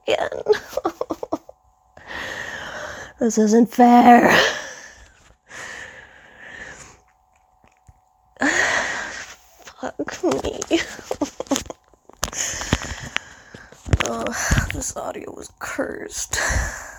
again. This isn't fair. Fuck me. Oh, this audio was cursed.